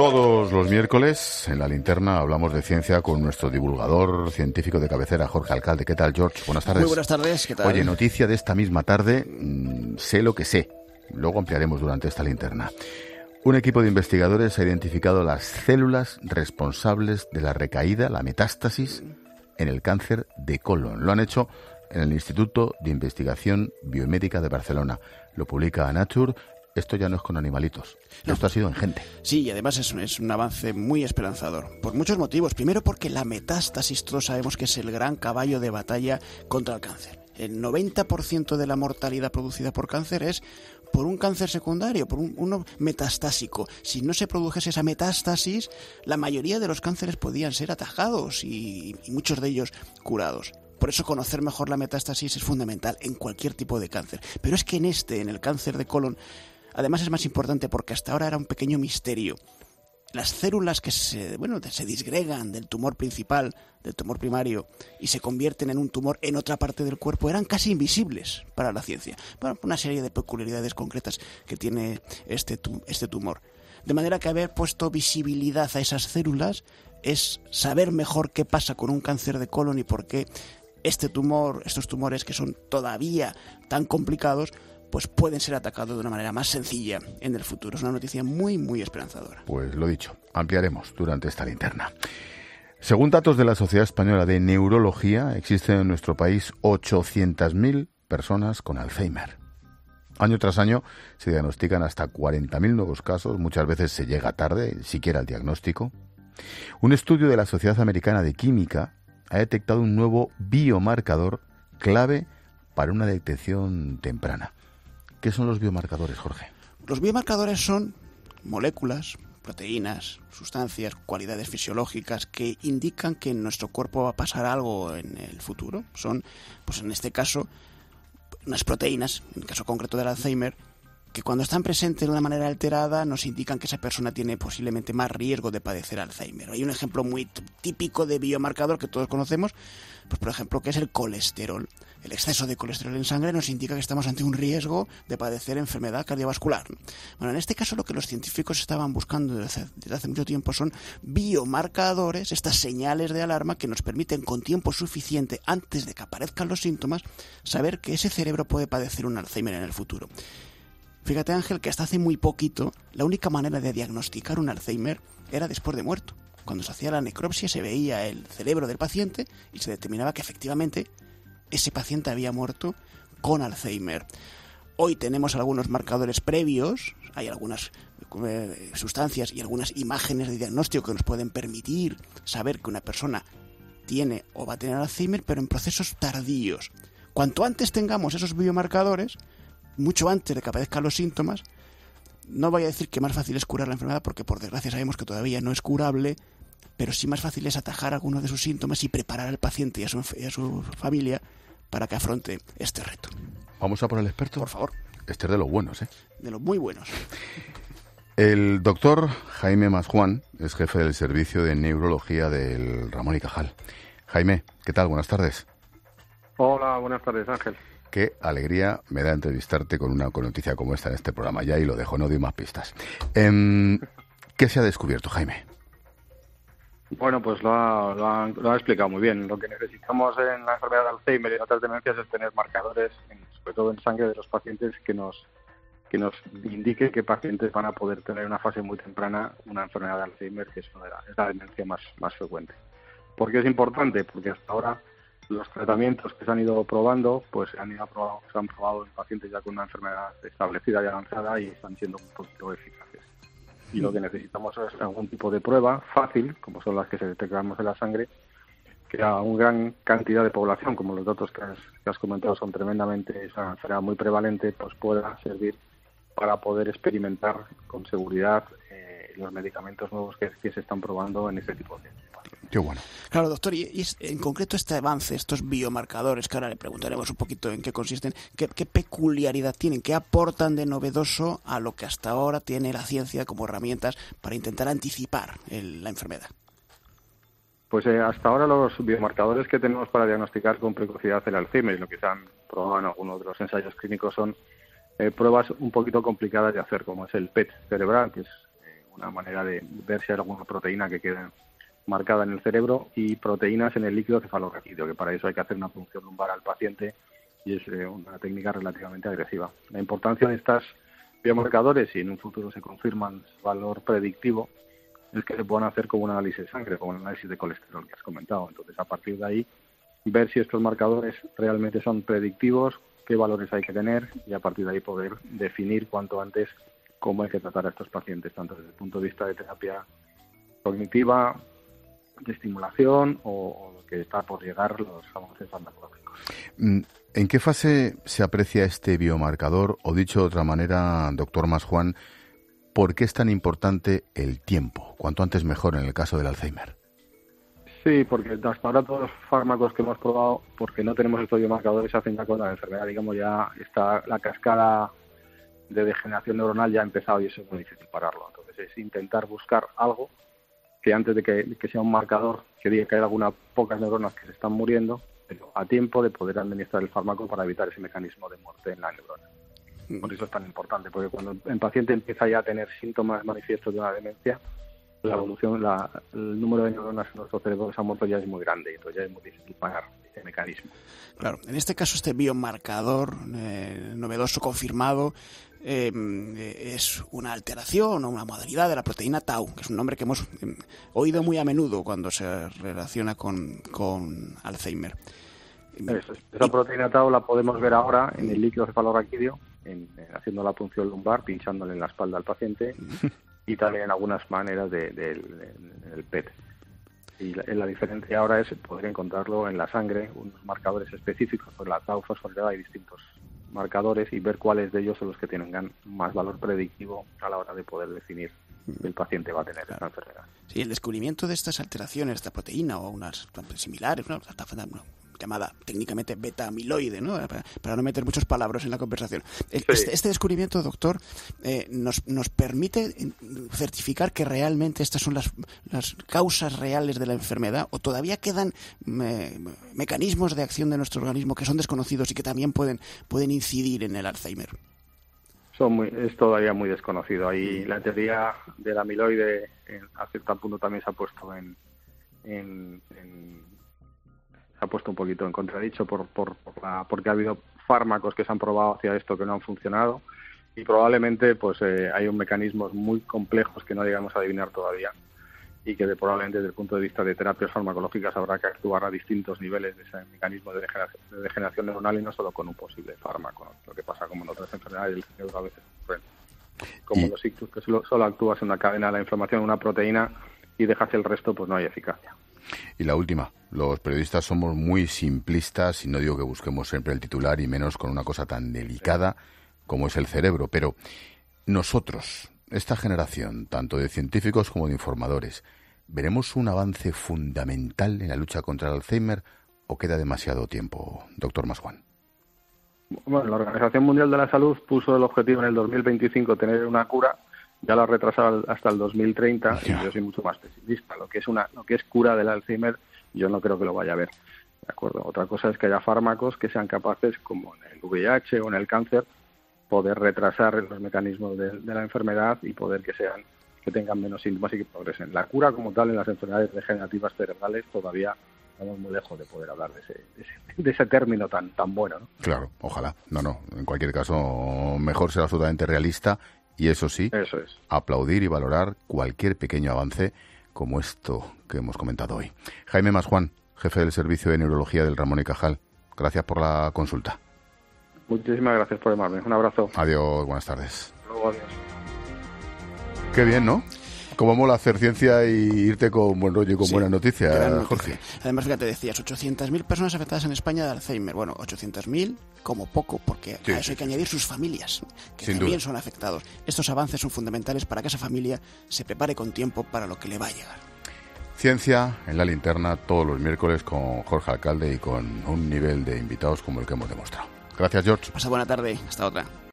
Todos los miércoles en La Linterna hablamos de ciencia con nuestro divulgador científico de cabecera, Jorge Alcalde. ¿Qué tal, George? Buenas tardes. Muy buenas tardes, ¿qué tal? Oye, noticia de esta misma tarde, sé lo que sé. Luego ampliaremos durante esta linterna. Un equipo de investigadores ha identificado las células responsables de la recaída, la metástasis, en el cáncer de colon. Lo han hecho en el Instituto de Investigación Biomédica de Barcelona. Lo publica Nature. Esto ya no es con animalitos, esto ha sido en gente. Sí, y además es un avance muy esperanzador, por muchos motivos. Primero porque la metástasis todos sabemos que es el gran caballo de batalla contra el cáncer. El 90% de la mortalidad producida por cáncer es por un cáncer secundario, por uno metastásico. Si no se produjese esa metástasis, la mayoría de los cánceres podían ser atajados y muchos de ellos curados. Por eso conocer mejor la metástasis es fundamental en cualquier tipo de cáncer. Pero es que en el cáncer de colon, además es más importante porque hasta ahora era un pequeño misterio. Las células que se disgregan del tumor principal, del tumor primario, y se convierten en un tumor en otra parte del cuerpo, eran casi invisibles para la ciencia. Bueno, una serie de peculiaridades concretas que tiene este tumor. De manera que haber puesto visibilidad a esas células es saber mejor qué pasa con un cáncer de colon y por qué estos tumores que son todavía tan complicados, pues pueden ser atacados de una manera más sencilla en el futuro. Es una noticia muy, muy esperanzadora. Pues lo dicho, ampliaremos durante esta linterna. Según datos de la Sociedad Española de Neurología, existen en nuestro país 800.000 personas con Alzheimer. Año tras año se diagnostican hasta 40.000 nuevos casos, muchas veces se llega tarde, siquiera al diagnóstico. Un estudio de la Sociedad Americana de Química ha detectado un nuevo biomarcador clave para una detección temprana. ¿Qué son los biomarcadores, Jorge? Los biomarcadores son moléculas, proteínas, sustancias, cualidades fisiológicas que indican que en nuestro cuerpo va a pasar algo en el futuro. Son, pues en este caso, unas proteínas, en el caso concreto del Alzheimer, que cuando están presentes de una manera alterada nos indican que esa persona tiene posiblemente más riesgo de padecer Alzheimer. Hay un ejemplo muy típico de biomarcador que todos conocemos, pues por ejemplo, que es el colesterol. El exceso de colesterol en sangre nos indica que estamos ante un riesgo de padecer enfermedad cardiovascular. Bueno, en este caso lo que los científicos estaban buscando desde hace mucho tiempo son biomarcadores, estas señales de alarma que nos permiten con tiempo suficiente antes de que aparezcan los síntomas saber que ese cerebro puede padecer un Alzheimer en el futuro. Fíjate, Ángel, que hasta hace muy poquito la única manera de diagnosticar un Alzheimer era después de muerto. Cuando se hacía la necropsia se veía el cerebro del paciente y se determinaba que efectivamente ese paciente había muerto con Alzheimer. Hoy tenemos algunos marcadores previos, hay algunas sustancias y algunas imágenes de diagnóstico que nos pueden permitir saber que una persona tiene o va a tener Alzheimer, pero en procesos tardíos. Cuanto antes tengamos esos biomarcadores, mucho antes de que aparezcan los síntomas, no voy a decir que más fácil es curar la enfermedad, porque por desgracia sabemos que todavía no es curable, pero sí más fácil es atajar algunos de sus síntomas y preparar al paciente y a su familia para que afronte este reto. ¿Vamos a por el experto? Por favor. Este es de los buenos, ¿eh? De los muy buenos. El doctor Jaime Mazjuán es jefe del servicio de neurología del Ramón y Cajal. Jaime, ¿qué tal? Buenas tardes. Hola, buenas tardes, Ángel. Qué alegría me da entrevistarte con una noticia como esta en este programa. Ya ahí lo dejo, no doy más pistas. ¿Qué se ha descubierto, Jaime? Bueno, pues lo ha explicado muy bien. Lo que necesitamos en la enfermedad de Alzheimer y en otras demencias es tener marcadores, sobre todo en sangre de los pacientes, que nos indique qué pacientes van a poder tener en una fase muy temprana una enfermedad de Alzheimer, que es la demencia más frecuente. ¿Por qué es importante? Porque hasta ahora los tratamientos que se han ido probando, pues se han probado en pacientes ya con una enfermedad establecida y avanzada y están siendo un poquito eficaces. Y lo que necesitamos es algún tipo de prueba fácil, como son las que se detectamos en la sangre, que a una gran cantidad de población, como los datos que has comentado son tremendamente, es una enfermedad muy prevalente, pues pueda servir para poder experimentar con seguridad los medicamentos nuevos que se están probando en este tipo de pacientes. Qué bueno. Claro, doctor, y en concreto este avance, estos biomarcadores, que ahora le preguntaremos un poquito en qué consisten, qué peculiaridad tienen, qué aportan de novedoso a lo que hasta ahora tiene la ciencia como herramientas para intentar anticipar la enfermedad. Pues hasta ahora los biomarcadores que tenemos para diagnosticar con precocidad el Alzheimer, y lo que se han probado en algunos de los ensayos clínicos, son pruebas un poquito complicadas de hacer, como es el PET cerebral, que es una manera de ver si hay alguna proteína que queda marcada en el cerebro, y proteínas en el líquido cefalorraquídeo, que para eso hay que hacer una punción lumbar al paciente, y es una técnica relativamente agresiva. La importancia de estos biomarcadores, si en un futuro se confirman su valor predictivo, es que se puedan hacer como un análisis de sangre, como un análisis de colesterol que has comentado. Entonces, a partir de ahí, ver si estos marcadores realmente son predictivos, qué valores hay que tener, y a partir de ahí poder definir cuanto antes cómo hay que tratar a estos pacientes, tanto desde el punto de vista de terapia cognitiva, de estimulación o lo que está por llegar, los avances farmacológicos. ¿En qué fase se aprecia este biomarcador? O dicho de otra manera, doctor Masjuan, ¿por qué es tan importante el tiempo? Cuanto antes mejor en el caso del Alzheimer. Sí, porque hasta ahora todos los fármacos que hemos probado, porque no tenemos estos biomarcadores, se hacen ya con la enfermedad. Digamos, ya está la cascada de degeneración neuronal ya ha empezado y eso es muy difícil pararlo. Entonces es intentar buscar algo que antes de que sea un marcador que diga que hay algunas pocas neuronas que se están muriendo, pero a tiempo de poder administrar el fármaco para evitar ese mecanismo de muerte en la neurona. Por eso es tan importante, porque cuando el paciente empieza ya a tener síntomas manifiestos de una demencia, la evolución, el número de neuronas en nuestro cerebro que se ha muerto ya es muy grande, y entonces ya es muy difícil parar ese mecanismo. Claro, en este caso este biomarcador novedoso confirmado es una alteración o una modalidad de la proteína tau, que es un nombre que hemos oído muy a menudo cuando se relaciona con Alzheimer. Esa proteína tau la podemos ver ahora en el líquido cefalorraquídeo, haciendo la punción lumbar, pinchándole en la espalda al paciente, y también en algunas maneras del PET. Y la diferencia ahora es poder encontrarlo en la sangre, unos marcadores específicos. Por la tau fosforilada hay distintos marcadores, y ver cuáles de ellos son los que tengan más valor predictivo a la hora de poder definir que el paciente va a tener esta enfermedad. Sí, el descubrimiento de estas alteraciones, esta proteína o unas similares, ¿no? Llamada técnicamente beta-amiloide, ¿no? Para no meter muchos palabras en la conversación. Este descubrimiento, doctor, nos permite certificar que realmente estas son las causas reales de la enfermedad, o todavía quedan mecanismos de acción de nuestro organismo que son desconocidos y que también pueden incidir en el Alzheimer. Es todavía muy desconocido. Ahí la teoría del amiloide a cierto punto también se ha puesto se ha puesto un poquito en contradicho porque ha habido fármacos que se han probado hacia esto que no han funcionado, y probablemente hay mecanismos muy complejos que no llegamos a adivinar todavía, y que probablemente desde el punto de vista de terapias farmacológicas habrá que actuar a distintos niveles de ese mecanismo de degeneración neuronal, y no solo con un posible fármaco, ¿no? Lo que pasa como en otras enfermedades del cerebro a veces ocurre, como los ictus, que solo actúas en una cadena de la inflamación, una proteína, y dejas el resto, pues no hay eficacia. Y la última, los periodistas somos muy simplistas, y no digo que busquemos siempre el titular, y menos con una cosa tan delicada como es el cerebro, pero nosotros, esta generación, tanto de científicos como de informadores, ¿veremos un avance fundamental en la lucha contra el Alzheimer o queda demasiado tiempo, doctor Masjuan? Bueno, la Organización Mundial de la Salud puso el objetivo en el 2025 tener una cura. Ya lo ha retrasado hasta el 2030, y yo soy mucho más pesimista. Lo que es cura del Alzheimer, yo no creo que lo vaya a ver. ¿De acuerdo? Otra cosa es que haya fármacos que sean capaces, como en el VIH o en el cáncer, poder retrasar los mecanismos de la enfermedad y poder que tengan menos síntomas y que progresen. La cura como tal en las enfermedades degenerativas cerebrales todavía estamos muy lejos de poder hablar de ese término tan bueno, ¿no? Claro, ojalá. No, en cualquier caso, mejor ser absolutamente realista. Y eso sí, aplaudir y valorar cualquier pequeño avance como esto que hemos comentado hoy. Jaime Masjuan, jefe del Servicio de Neurología del Ramón y Cajal, gracias por la consulta. Muchísimas gracias por llamarme. Un abrazo. Adiós, buenas tardes. Luego, adiós. Qué bien, ¿no? Cómo mola hacer ciencia y irte con buen rollo y con buenas noticias, Jorge. Además, fíjate, decías 800.000 personas afectadas en España de Alzheimer. Bueno, 800.000 como poco, porque a eso hay que añadir sus familias, que sin también duda son afectados. Estos avances son fundamentales para que esa familia se prepare con tiempo para lo que le va a llegar. Ciencia en la linterna todos los miércoles con Jorge Alcalde y con un nivel de invitados como el que hemos demostrado. Gracias, George. Pasa buena tarde. Hasta otra.